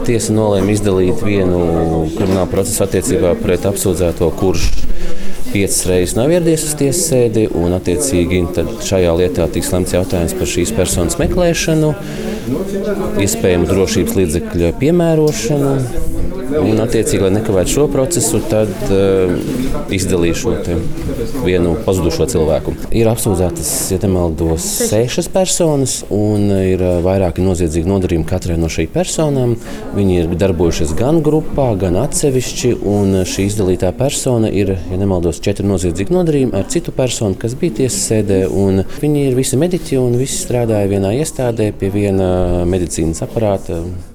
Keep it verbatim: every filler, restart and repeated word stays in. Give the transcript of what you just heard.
tiesa nolēma izdalīt vienu kriminālu procesu attiecībā pret apsūdzēto, kurš piecas reizes nav ieradies uz tiesas sēdi, un attiecīgi šajā lietā tiks lemts jautājums par šīs personas meklēšanu, iespējamu drošības līdzekļu piemērošanu, un attiecīgi, lai nekavētu šo procesu, tad uh, izdalīšu šo vienu pazudušo cilvēku. Ir apsūdzētas, ja nemaldos, sešas personas, un ir vairāki noziedzīgi nodarījumi katrai no šīm personām. Viņi ir darbojušies gan grupā, gan atsevišķi, un šī izdalītā persona ir, ja nemaldos, četri noziedzīgi nodarījumi ar citu personu, kas bija tiesas sēdē, un viņi ir visi mediķi, un visi strādāja vienā iestādē pie viena medicīnas aparāta.